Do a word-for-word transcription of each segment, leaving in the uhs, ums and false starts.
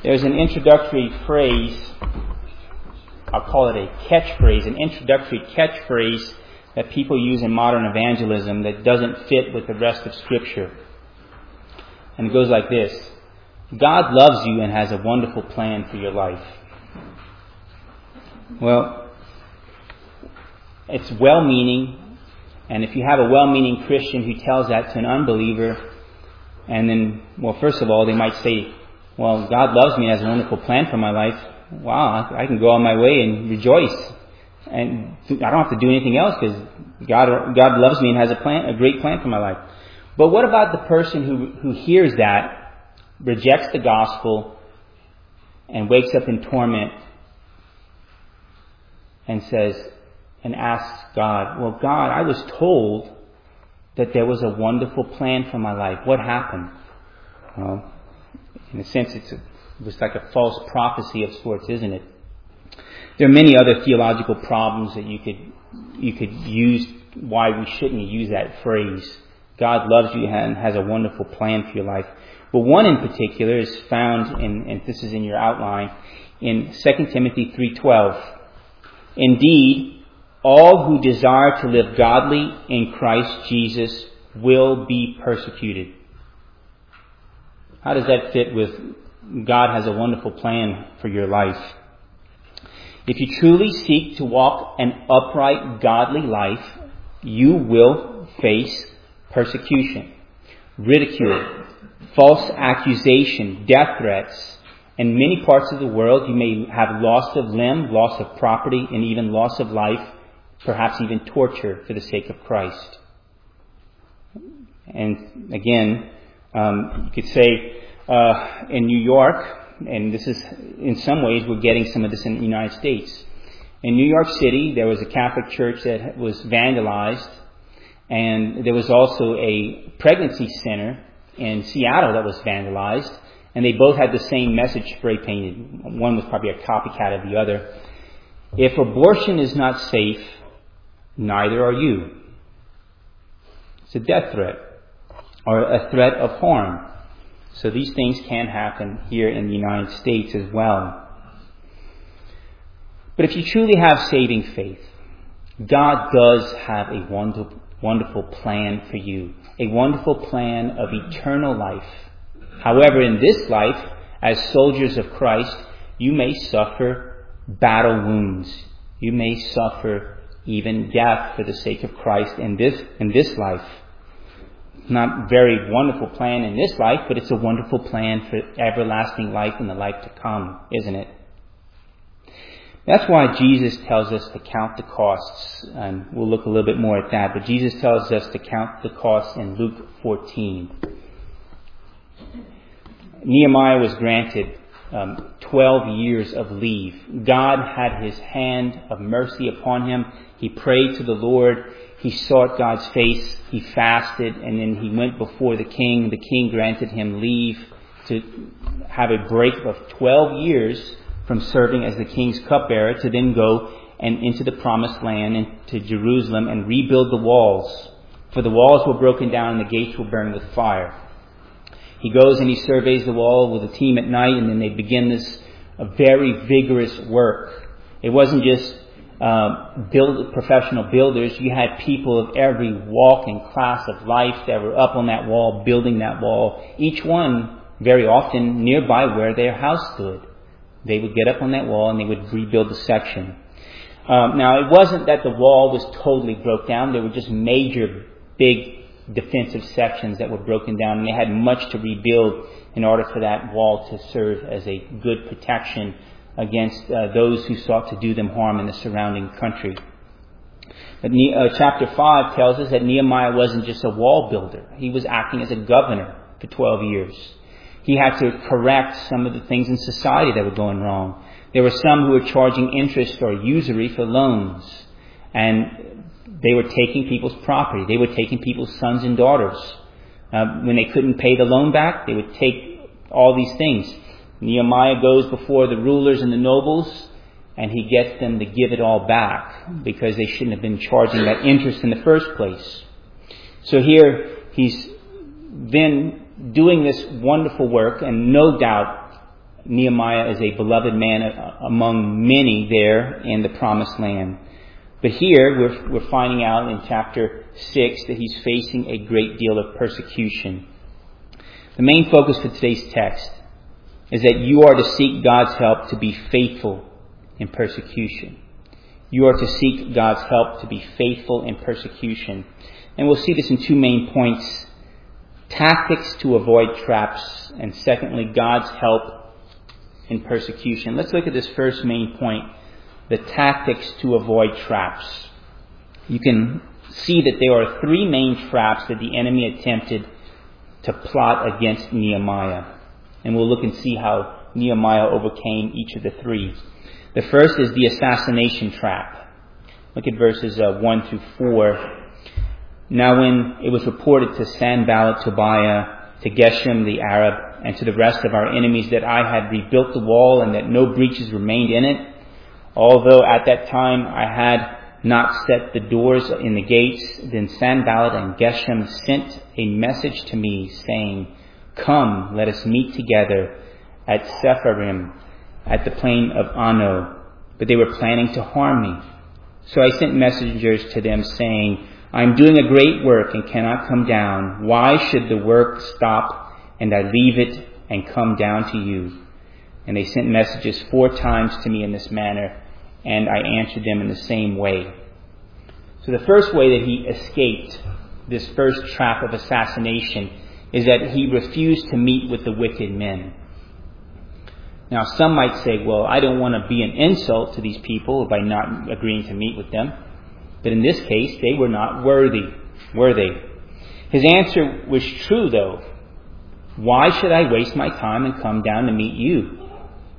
There's an introductory phrase, I'll call it a catchphrase, an introductory catchphrase that people use in modern evangelism that doesn't fit with the rest of Scripture. And it goes like this: God loves you and has a wonderful plan for your life. Well, it's well-meaning, and if you have a well-meaning Christian who tells that to an unbeliever, and then, well, first of all, they might say, well, God loves me and has a wonderful plan for my life. Wow, I can go on my way and rejoice. And I don't have to do anything else because God, God loves me and has a plan, a great plan for my life. But what about the person who, who hears that, rejects the gospel, and wakes up in torment and says, and asks God, well, God, I was told that there was a wonderful plan for my life. What happened? Well, in a sense, it's a, it was like a false prophecy of sorts, isn't it? There are many other theological problems that you could you could use why we shouldn't use that phrase. God loves you and has a wonderful plan for your life. But one in particular is found in, and this is in your outline, in Second Timothy three twelve. Indeed, all who desire to live godly in Christ Jesus will be persecuted. How does that fit with God has a wonderful plan for your life? If you truly seek to walk an upright, godly life, you will face persecution, ridicule, false accusation, death threats. In many parts of the world, you may have loss of limb, loss of property, and even loss of life, perhaps even torture for the sake of Christ. And again, um, you could say uh, in New York, and this is, in some ways, we're getting some of this in the United States. In New York City, there was a Catholic church that was vandalized, and there was also a pregnancy center in Seattle that was vandalized, and they both had the same message spray painted. One was probably a copycat of the other. If abortion is not safe, neither are you. It's a death threat, or a threat of harm. So these things can happen here in the United States as well. But if you truly have saving faith, God does have a wonderful, wonderful plan for you. A wonderful plan of eternal life. However, in this life, as soldiers of Christ, you may suffer battle wounds. You may suffer even death for the sake of Christ in this, in this life. Not very wonderful plan in this life, but it's a wonderful plan for everlasting life and the life to come, isn't it? That's why Jesus tells us to count the costs, and we'll look a little bit more at that, but Jesus tells us to count the costs in Luke fourteen. Nehemiah was granted um, twelve years of leave. God had his hand of mercy upon him. He prayed to the Lord. He sought God's face. He fasted, and then he went before the king. The king granted him leave to have a break of twelve years from serving as the king's cupbearer, to then go and into the promised land and to Jerusalem and rebuild the walls. For the walls were broken down and the gates were burned with fire. He goes and he surveys the wall with a team at night, and then they begin this a very vigorous work. It wasn't just uh, build professional builders. You had people of every walk and class of life that were up on that wall, building that wall. Each one very often nearby where their house stood. They would get up on that wall and they would rebuild the section. Um, now, it wasn't that the wall was totally broke down. There were just major, big defensive sections that were broken down, and they had much to rebuild in order for that wall to serve as a good protection against uh, those who sought to do them harm in the surrounding country. But ne- uh, chapter five tells us that Nehemiah wasn't just a wall builder. He was acting as a governor for twelve years. He had to correct some of the things in society that were going wrong. There were some who were charging interest or usury for loans, and they were taking people's property. They were taking people's sons and daughters. Uh, when they couldn't pay the loan back, they would take all these things. Nehemiah goes before the rulers and the nobles, and he gets them to give it all back because they shouldn't have been charging that interest in the first place. So here he's then doing this wonderful work, and no doubt Nehemiah is a beloved man among many there in the Promised Land. But here we're, we're finding out in chapter six that he's facing a great deal of persecution. The main focus for today's text is that you are to seek God's help to be faithful in persecution. You are to seek God's help to be faithful in persecution. And we'll see this in two main points. Tactics to avoid traps, and secondly, God's help in persecution. Let's look at this first main point, the tactics to avoid traps. You can see that there are three main traps that the enemy attempted to plot against Nehemiah. And we'll look and see how Nehemiah overcame each of the three. The first is the assassination trap. Look at verses uh, one through four. Now when it was reported to Sanballat, Tobiah, to Geshem the Arab, and to the rest of our enemies that I had rebuilt the wall and that no breaches remained in it, although at that time I had not set the doors in the gates, then Sanballat and Geshem sent a message to me, saying, Come, let us meet together at Sepharim, at the plain of Ono. But they were planning to harm me. So I sent messengers to them, saying, I am doing a great work and cannot come down. Why should the work stop and I leave it and come down to you? And they sent messages four times to me in this manner, and I answered them in the same way. So the first way that he escaped this first trap of assassination is that he refused to meet with the wicked men. Now some might say, well, I don't want to be an insult to these people by not agreeing to meet with them. But in this case, they were not worthy, were they? His answer was true, though. Why should I waste my time and come down to meet you?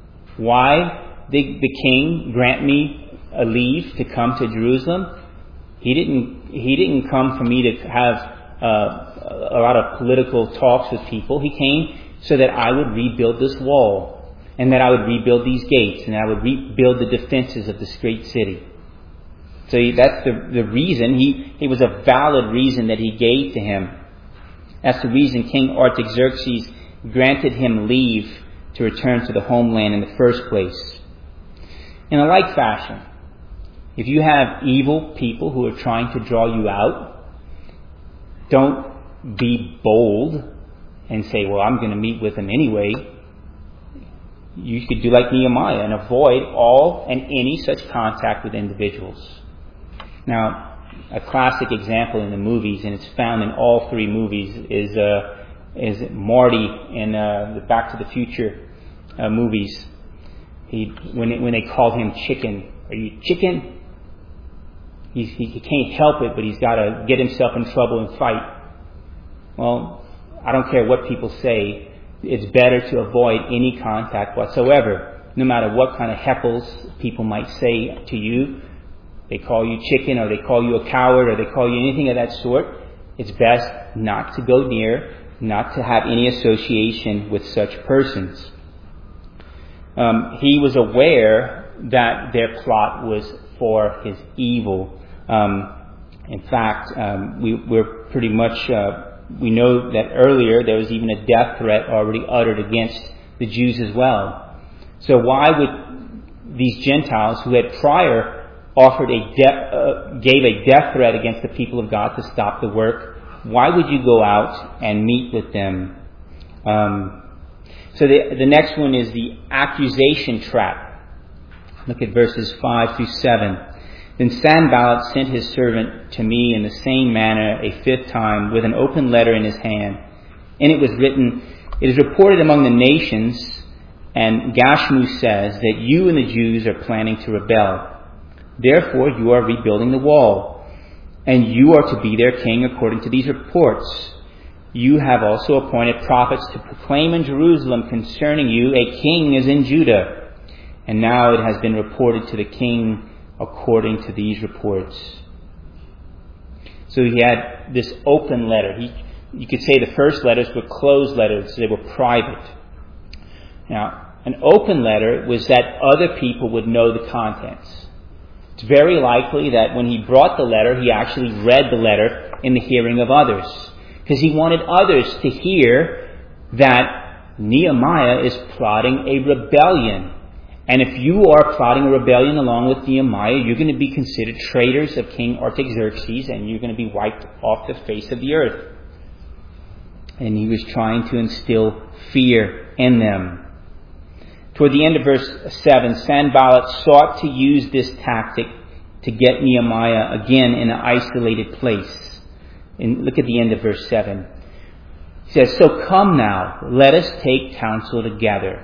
Why did the king grant me a leave to come to Jerusalem? He didn't, he didn't come for me to have uh, a lot of political talks with people. He came so that I would rebuild this wall, and that I would rebuild these gates, and I would rebuild the defenses of this great city. So that's the, the reason. He, it was a valid reason that he gave to him. That's the reason King Artaxerxes granted him leave to return to the homeland in the first place. In a like fashion, if you have evil people who are trying to draw you out, don't be bold and say, well, I'm going to meet with them anyway. You could do like Nehemiah and avoid all and any such contact with individuals. Now, a classic example in the movies, and it's found in all three movies, is uh, is Marty in uh, the Back to the Future uh, movies. He when it, when they called him Chicken, are you chicken? He's, he he can't help it, but he's got to get himself in trouble and fight. Well, I don't care what people say. It's better to avoid any contact whatsoever, no matter what kind of heckles people might say to you. They call you chicken, or they call you a coward, or they call you anything of that sort. It's best not to go near, not to have any association with such persons. Um, he was aware that their plot was for his evil. Um, in fact, um, we, we're pretty much, uh, we know that earlier there was even a death threat already uttered against the Jews as well. So why would these Gentiles who had prior offered a de- uh, gave a death threat against the people of God to stop the work, why would you go out and meet with them? Um, so the, the next one is the accusation trap. Look at verses five through seven. Then Sanballat sent his servant to me in the same manner a fifth time with an open letter in his hand. And it was written, It is reported among the nations, and Gashmu says, that you and the Jews are planning to rebel. Therefore, you are rebuilding the wall, and you are to be their king according to these reports. You have also appointed prophets to proclaim in Jerusalem concerning you, a king is in Judah. And now it has been reported to the king according to these reports. So he had this open letter. He, you could say the first letters were closed letters, so they were private. Now, an open letter was that other people would know the contents. It's very likely that when he brought the letter, he actually read the letter in the hearing of others, because he wanted others to hear that Nehemiah is plotting a rebellion. And if you are plotting a rebellion along with Nehemiah, you're going to be considered traitors of King Artaxerxes, and you're going to be wiped off the face of the earth. And he was trying to instill fear in them. Toward the end of verse seven, Sanballat sought to use this tactic to get Nehemiah again in an isolated place. And look at the end of verse seven. He says, "So come now, let us take counsel together."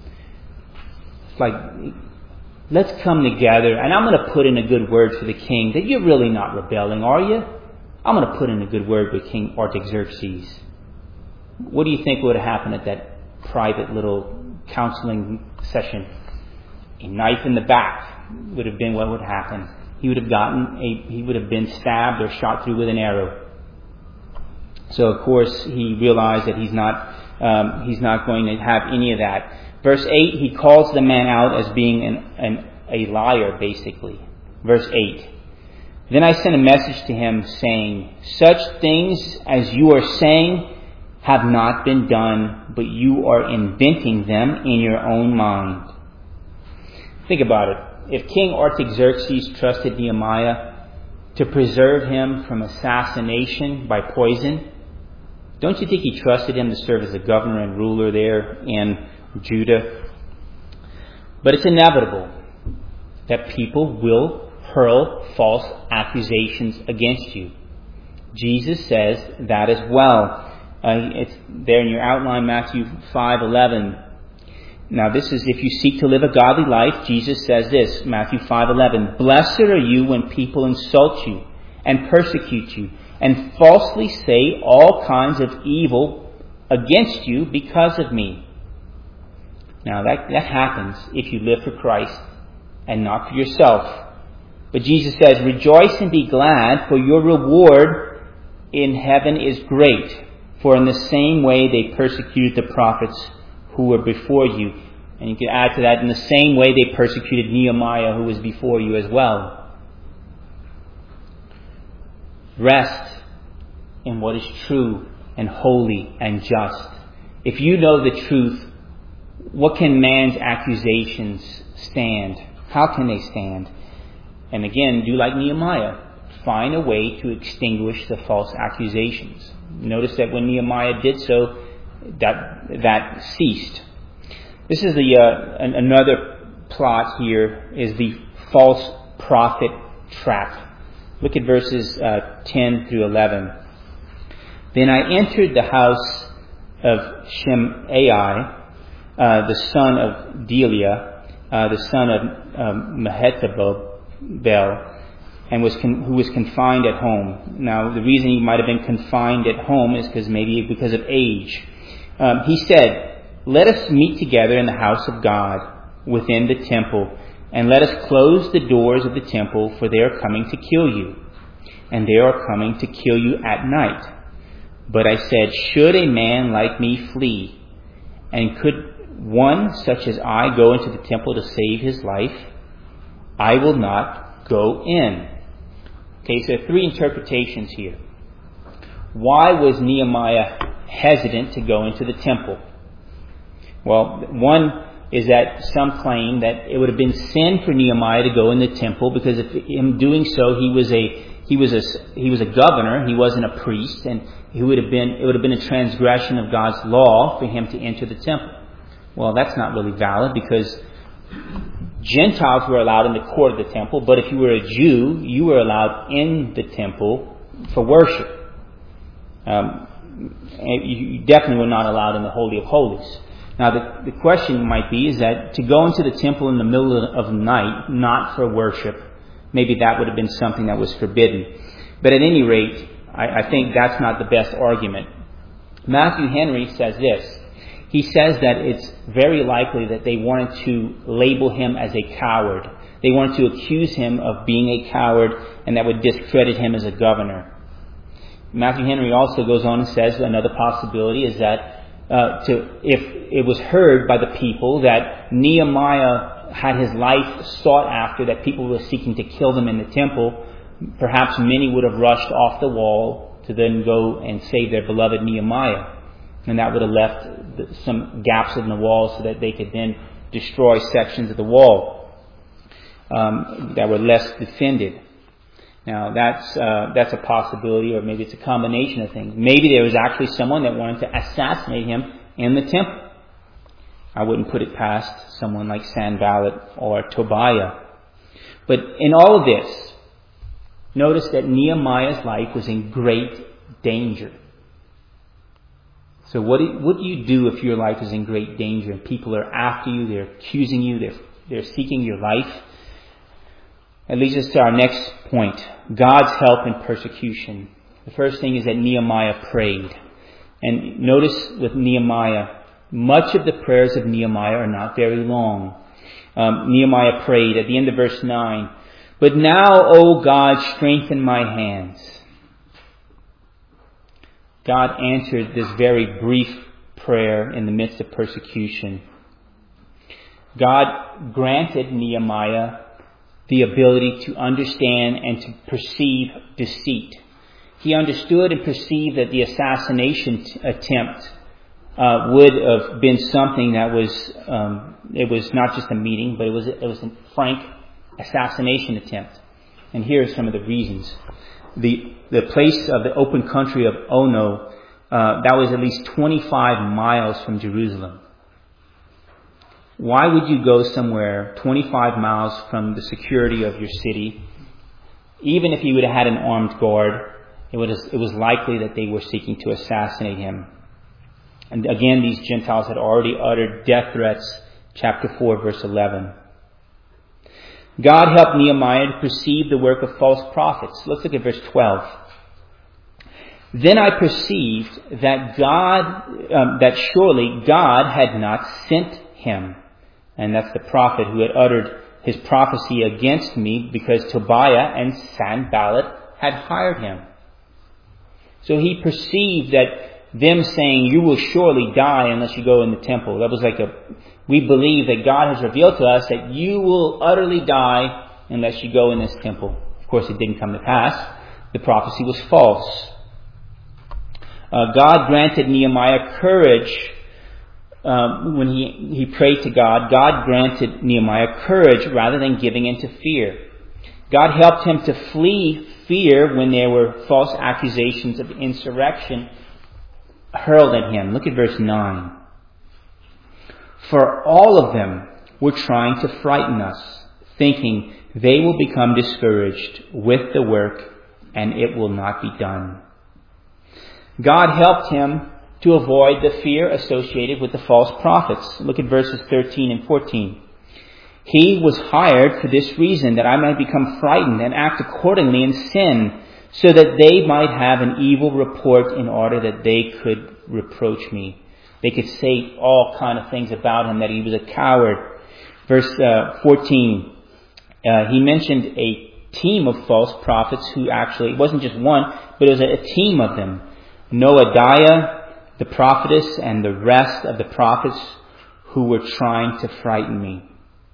It's like, let's come together, and I'm going to put in a good word for the king, that you're really not rebelling, are you? I'm going to put in a good word with King Artaxerxes. What do you think would have happened at that private little counseling session? A knife in the back would have been what would happen. He would have gotten a, he would have been stabbed or shot through with an arrow. So of course he realized that he's not, um, he's not going to have any of that. Verse eight, he calls the man out as being an, an, a liar, basically. Verse eight. "Then I sent a message to him saying, such things as you are saying have not been done, but you are inventing them in your own mind." Think about it. If King Artaxerxes trusted Nehemiah to preserve him from assassination by poison, don't you think he trusted him to serve as a governor and ruler there in Judah? But it's inevitable that people will hurl false accusations against you. Jesus says that as well. Uh, it's there in your outline, Matthew five eleven. Now this is, if you seek to live a godly life, Jesus says this, Matthew five eleven. "Blessed are you when people insult you and persecute you and falsely say all kinds of evil against you because of me." Now that, that happens if you live for Christ and not for yourself. But Jesus says, "Rejoice and be glad, for your reward in heaven is great. For in the same way they persecuted the prophets who were before you." And you can add to that, in the same way they persecuted Nehemiah who was before you as well. Rest in what is true and holy and just. If you know the truth, what can man's accusations stand? How can they stand? And again, do like Nehemiah. Find a way to extinguish the false accusations. Notice that when Nehemiah did so, that that ceased. This is the uh, an, another plot here is the false prophet trap. Look at verses uh, ten through eleven. "Then I entered the house of Shemaiah, uh, the son of Deliah, uh, the son of um, Mehetabel, and was con- who was confined at home." Now, the reason he might have been confined at home is because maybe because of age. Um, he said, "Let us meet together in the house of God within the temple, and let us close the doors of the temple, for they are coming to kill you, and they are coming to kill you at night." But I said, "Should a man like me flee? And could one such as I go into the temple to save his life? I will not go in." Okay, so three interpretations here. Why was Nehemiah hesitant to go into the temple? Well, one is that some claim that it would have been sin for Nehemiah to go in the temple, because if in doing so he was a he was a he was a governor, he wasn't a priest, and he would have been it would have been a transgression of God's law for him to enter the temple. Well, that's not really valid, because Gentiles were allowed in the court of the temple, but if you were a Jew, you were allowed in the temple for worship. Um, you definitely were not allowed in the Holy of Holies. Now, the, the question might be is that to go into the temple in the middle of the night, not for worship, maybe that would have been something that was forbidden. But at any rate, I, I think that's not the best argument. Matthew Henry says this. He says that it's very likely that they wanted to label him as a coward. They wanted to accuse him of being a coward, and that would discredit him as a governor. Matthew Henry also goes on and says another possibility is that uh, to if it was heard by the people that Nehemiah had his life sought after, that people were seeking to kill them in the temple, perhaps many would have rushed off the wall to then go and save their beloved Nehemiah. And that would have left the, some gaps in the wall so that they could then destroy sections of the wall um, that were less defended. Now that's uh, that's a possibility, or maybe it's a combination of things. Maybe there was actually someone that wanted to assassinate him in the temple. I wouldn't put it past someone like Sanballat or Tobiah. But in all of this, notice that Nehemiah's life was in great danger. So what do, what do you do if your life is in great danger and people are after you, they're accusing you, they're, they're seeking your life? That leads us to our next point, God's help in persecution. The first thing is that Nehemiah prayed. And notice with Nehemiah, much of the prayers of Nehemiah are not very long. Um, Nehemiah prayed at the end of verse nine, "But now, O God, strengthen my hands." God answered this very brief prayer in the midst of persecution. God granted Nehemiah the ability to understand and to perceive deceit. He understood and perceived that the assassination t- attempt uh, would have been something that was, um, it was not just a meeting, but it was, it was a frank assassination attempt. And here are some of the reasons. The, the place of the open country of Ono, uh, that was at least twenty-five miles from Jerusalem. Why would you go somewhere twenty-five miles from the security of your city? Even if you would have had an armed guard, it was, it was likely that they were seeking to assassinate him. And again, these Gentiles had already uttered death threats, chapter four, verse eleven. God helped Nehemiah to perceive the work of false prophets. Let's look at verse twelve. "Then I perceived that God, um, that surely God had not sent him." And that's the prophet who had uttered his prophecy against me because Tobiah and Sanballat had hired him. So he perceived that them saying, "You will surely die unless you go in the temple." That was like a, we believe that God has revealed to us that you will utterly die unless you go in this temple. Of course, it didn't come to pass. The prophecy was false. Uh, God granted Nehemiah courage. Um, when he, he prayed to God, God granted Nehemiah courage rather than giving in to fear. God helped him to flee fear when there were false accusations of insurrection hurled at him. Look at verse nine. "For all of them were trying to frighten us, thinking they will become discouraged with the work and it will not be done." God helped him to avoid the fear associated with the false prophets. Look at verses thirteen and fourteen. "He was hired for this reason, that I might become frightened and act accordingly in sin, so that they might have an evil report in order that they could reproach me." They could say all kind of things about him, that he was a coward. Verse uh, fourteen, uh, he mentioned a team of false prophets who actually, it wasn't just one, but it was a, a team of them. Noadiah, the prophetess, and the rest of the prophets who were trying to frighten me.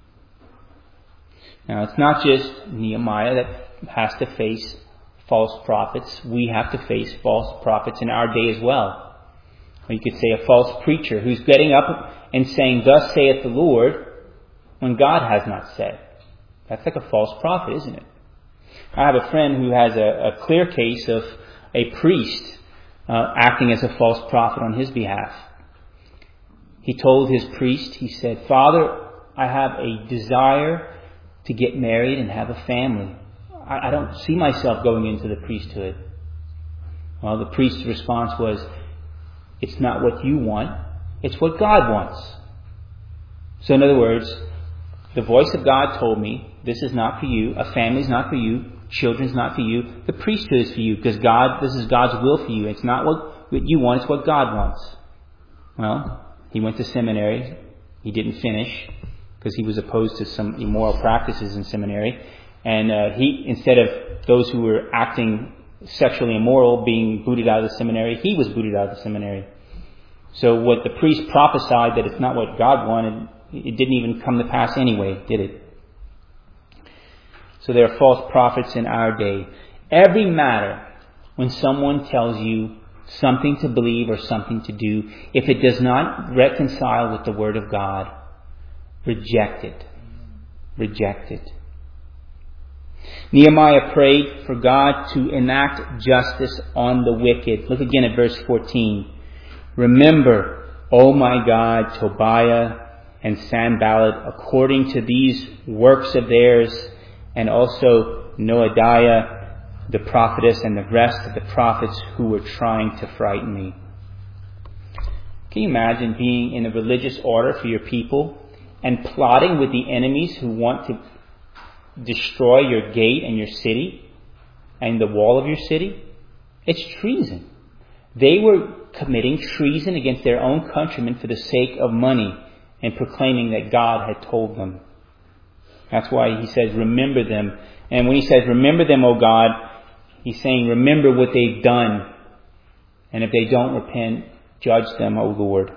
Now, it's not just Nehemiah that has to face false prophets. We have to face false prophets in our day as well. Or you could say a false preacher who's getting up and saying, "Thus saith the Lord," when God has not said. That's like a false prophet, isn't it? I have a friend who has a, a clear case of a priest uh, acting as a false prophet on his behalf. He told his priest, he said, "Father, I have a desire to get married and have a family. I, I don't see myself going into the priesthood." Well, the priest's response was, "It's not what you want, it's what God wants." So in other words, the voice of God told me, this is not for you, a family's not for you, children's not for you, the priesthood is for you, because God, this is God's will for you. It's not what, what you want, it's what God wants. Well, he went to seminary. He didn't finish because he was opposed to some immoral practices in seminary. And uh, he, instead of those who were acting sexually immoral being booted out of the seminary, he was booted out of the seminary. So what the priest prophesied, that it's not what God wanted, it didn't even come to pass anyway, did it? So there are false prophets in our day. Every matter when someone tells you something to believe or something to do, if it does not reconcile with the Word of God, reject it. Reject it. Nehemiah prayed for God to enact justice on the wicked. Look again at verse fourteen. Remember, O my God, Tobiah and Sanballat, according to these works of theirs, and also Noadiah, the prophetess, and the rest of the prophets who were trying to frighten me. Can you imagine being in a religious order for your people and plotting with the enemies who want to destroy your gate and your city and the wall of your city? It's treason. They were committing treason against their own countrymen for the sake of money and proclaiming that God had told them. That's why he says, remember them. And when he says, remember them, O God, he's saying, remember what they've done. And if they don't repent, judge them, O Lord.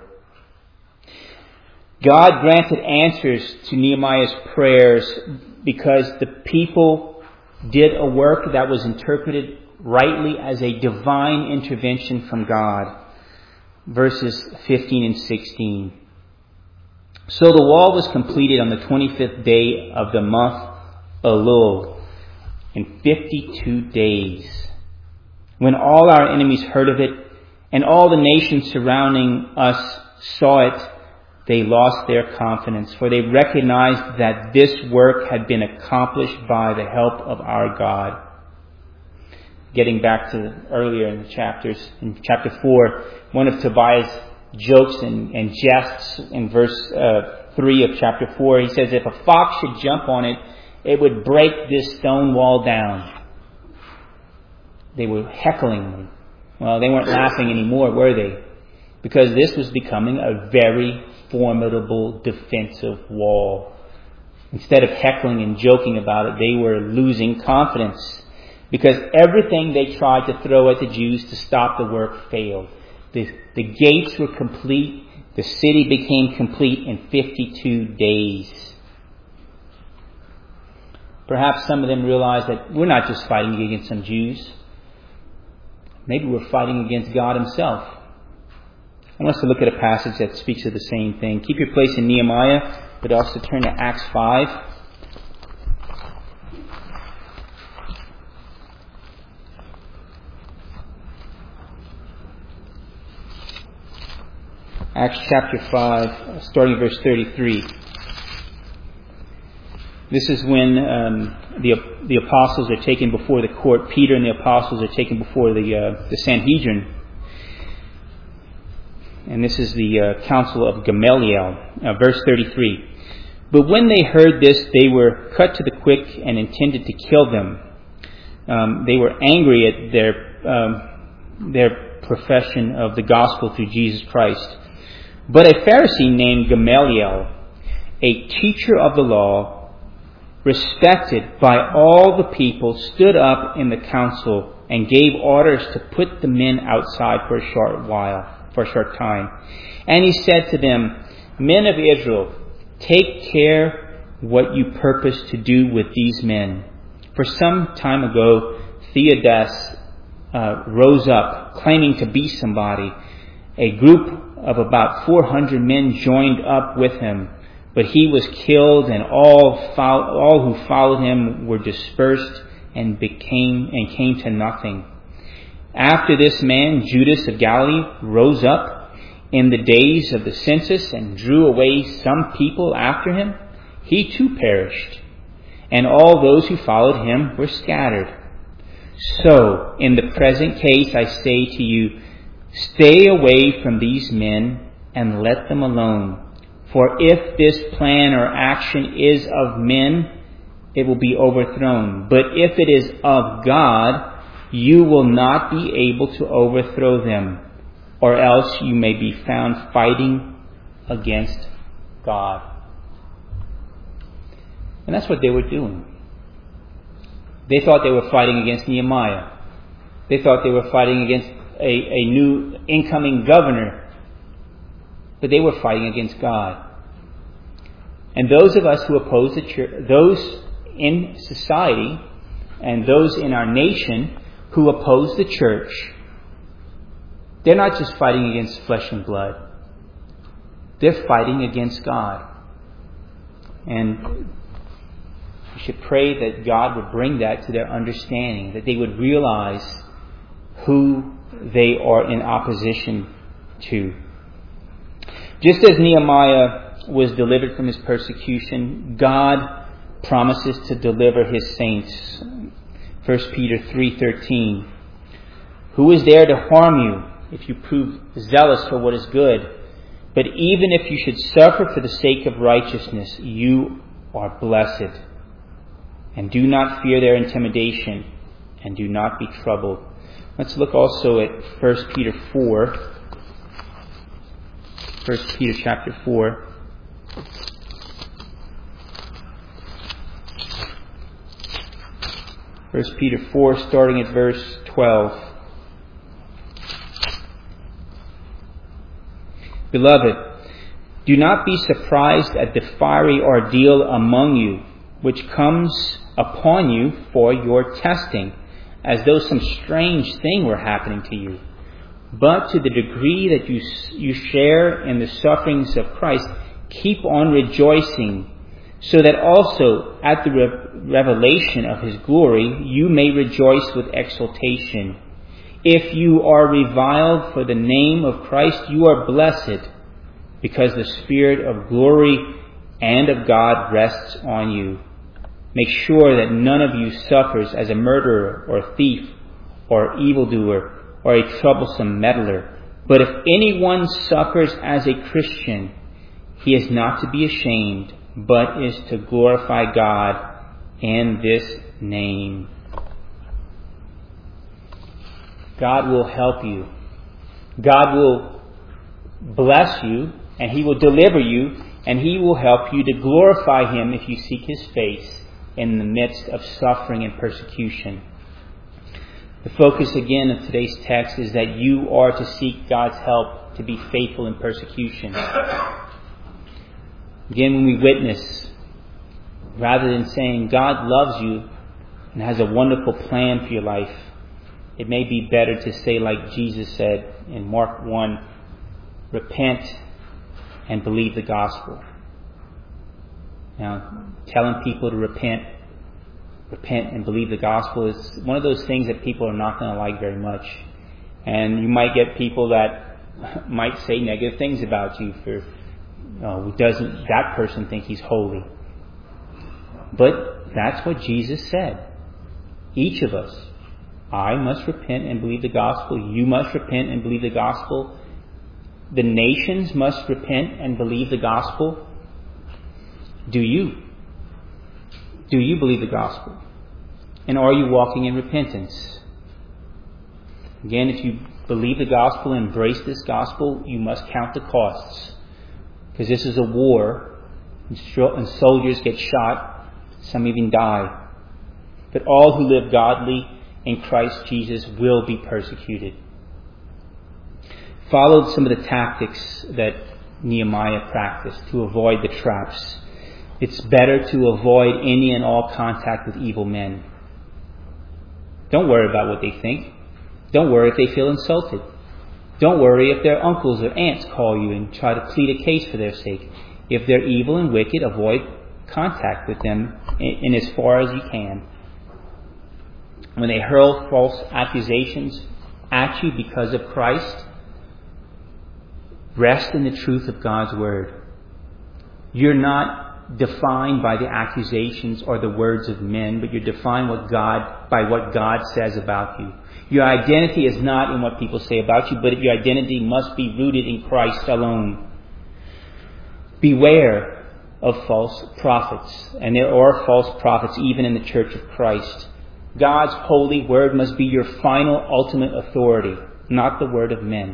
God granted answers to Nehemiah's prayers because the people did a work that was interpreted rightly as a divine intervention from God. Verses fifteen and sixteen. So the wall was completed on the twenty-fifth day of the month Elul, in fifty-two days. When all our enemies heard of it, and all the nations surrounding us saw it, they lost their confidence, for they recognized that this work had been accomplished by the help of our God. Getting back to earlier in the chapters, in chapter four, one of Tobiah's jokes and, and jests in verse uh, three of chapter four, he says, if a fox should jump on it, it would break this stone wall down. They were heckling me. Well, they weren't laughing anymore, were they? Because this was becoming a very formidable defensive wall. Instead of heckling and joking about it, they were losing confidence. Because everything they tried to throw at the Jews to stop the work failed. The, the gates were complete. The city became complete in fifty-two days. Perhaps some of them realized that we're not just fighting against some Jews. Maybe we're fighting against God Himself. I want us to look at a passage that speaks of the same thing. Keep your place in Nehemiah, but also turn to Acts five. Acts chapter five, starting verse thirty-three. This is when um, the the apostles are taken before the court. Peter and the apostles are taken before the uh, the Sanhedrin. And this is the uh, council of Gamaliel, uh, verse thirty-three. But when they heard this, they were cut to the quick and intended to kill them. Um, they were angry at their um, their profession of the gospel through Jesus Christ. But a Pharisee named Gamaliel, a teacher of the law, respected by all the people, stood up in the council and gave orders to put the men outside for a short while, for a short time. And he said to them, Men of Israel, take care what you purpose to do with these men. For some time ago, Theudas uh, rose up, claiming to be somebody. A group of about four hundred men joined up with him, but he was killed, and all fo- all who followed him were dispersed and became and came to nothing. After this man, Judas of Galilee, rose up in the days of the census and drew away some people after him. He too perished, and all those who followed him were scattered. So, in the present case, I say to you, stay away from these men and let them alone. For if this plan or action is of men, it will be overthrown. But if it is of God, you will not be able to overthrow them, or else you may be found fighting against God. And that's what they were doing. They thought they were fighting against Nehemiah. They thought they were fighting against a, a new incoming governor. But they were fighting against God. And those of us who oppose the church, those in society and those in our nation who oppose the church, they're not just fighting against flesh and blood. They're fighting against God. And we should pray that God would bring that to their understanding, that they would realize who they are in opposition to. Just as Nehemiah was delivered from his persecution, God promises to deliver His saints. First Peter three thirteen. Who is there to harm you if you prove zealous for what is good? But even if you should suffer for the sake of righteousness, you are blessed. And do not fear their intimidation, and do not be troubled. Let's look also at First Peter four. First Peter chapter four. First Peter four, starting at verse twelve. Beloved, do not be surprised at the fiery ordeal among you, which comes upon you for your testing, as though some strange thing were happening to you. But to the degree that you you share in the sufferings of Christ, keep on rejoicing, so that also at the re- revelation of His glory you may rejoice with exultation. If you are reviled for the name of Christ, you are blessed, because the Spirit of glory and of God rests on you. Make sure that none of you suffers as a murderer or a thief or evildoer or a troublesome meddler. But if anyone suffers as a Christian, he is not to be ashamed, but is to glorify God in this name. God will help you. God will bless you, and He will deliver you, and He will help you to glorify Him if you seek His face in the midst of suffering and persecution. The focus again of today's text is that you are to seek God's help to be faithful in persecution. Again, when we witness, rather than saying God loves you and has a wonderful plan for your life, it may be better to say like Jesus said in Mark one, repent and believe the gospel. Now, telling people to repent, repent and believe the gospel is one of those things that people are not going to like very much. And you might get people that might say negative things about you for, oh, doesn't that person think he's holy? But that's what Jesus said. Each of us, I must repent and believe the gospel. You must repent and believe the gospel. The nations must repent and believe the gospel. Do you? Do you believe the gospel? And are you walking in repentance? Again, if you believe the gospel and embrace this gospel, you must count the costs. Because this is a war, and soldiers get shot, some even die. But all who live godly in Christ Jesus will be persecuted. Followed some of the tactics that Nehemiah practiced to avoid the traps. It's better to avoid any and all contact with evil men. Don't worry about what they think. Don't worry if they feel insulted. Don't worry if their uncles or aunts call you and try to plead a case for their sake. If they're evil and wicked, avoid contact with them in, in as far as you can. When they hurl false accusations at you because of Christ, rest in the truth of God's word. You're not defined by the accusations or the words of men, but you're defined what God, by what God says about you. Your identity is not in what people say about you, but your identity must be rooted in Christ alone. Beware of false prophets, and there are false prophets even in the Church of Christ. God's holy word must be your final, ultimate authority, not the word of men.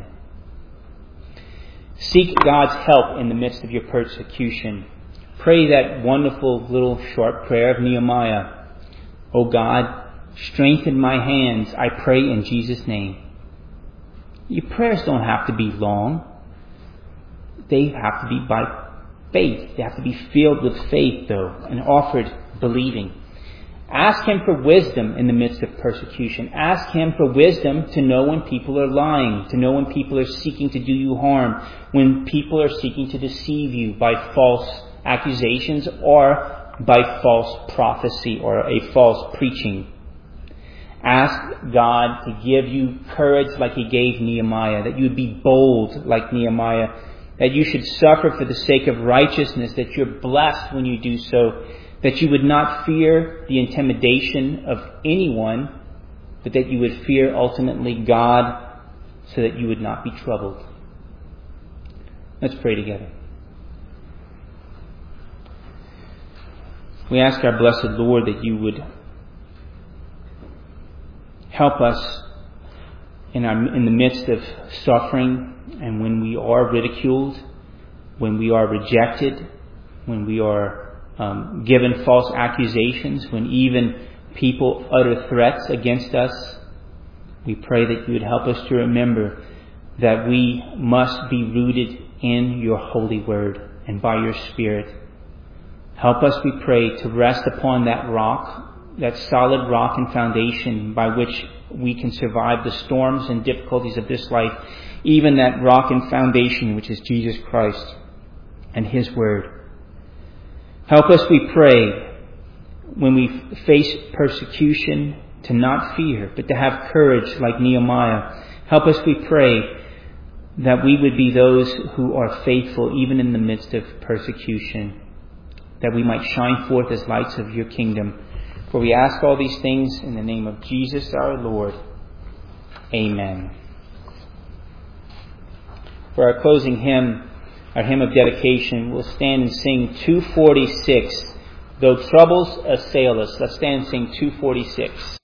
Seek God's help in the midst of your persecution. Pray that wonderful little short prayer of Nehemiah. O God, strengthen my hands, I pray in Jesus' name. Your prayers don't have to be long. They have to be by faith. They have to be filled with faith, though, and offered believing. Ask Him for wisdom in the midst of persecution. Ask Him for wisdom to know when people are lying, to know when people are seeking to do you harm, when people are seeking to deceive you by false accusations or by false prophecy or a false preaching. Ask God to give you courage like He gave Nehemiah, that you would be bold like Nehemiah, that you should suffer for the sake of righteousness, that you're blessed when you do so, that you would not fear the intimidation of anyone, but that you would fear ultimately God so that you would not be troubled. Let's pray together. We ask our blessed Lord that you would help us in our in the midst of suffering, and when we are ridiculed, when we are rejected, when we are um, given false accusations, when even people utter threats against us. We pray that you would help us to remember that we must be rooted in your holy word and by your Spirit. Help us, we pray, to rest upon that rock, that solid rock and foundation by which we can survive the storms and difficulties of this life, even that rock and foundation which is Jesus Christ and His Word. Help us, we pray, when we face persecution, to not fear, but to have courage like Nehemiah. Help us, we pray, that we would be those who are faithful even in the midst of persecution, that we might shine forth as lights of your kingdom. For we ask all these things in the name of Jesus our Lord. Amen. For our closing hymn, our hymn of dedication, we'll stand and sing two forty-six, Though Troubles Assail Us. Let's stand and sing two forty-six.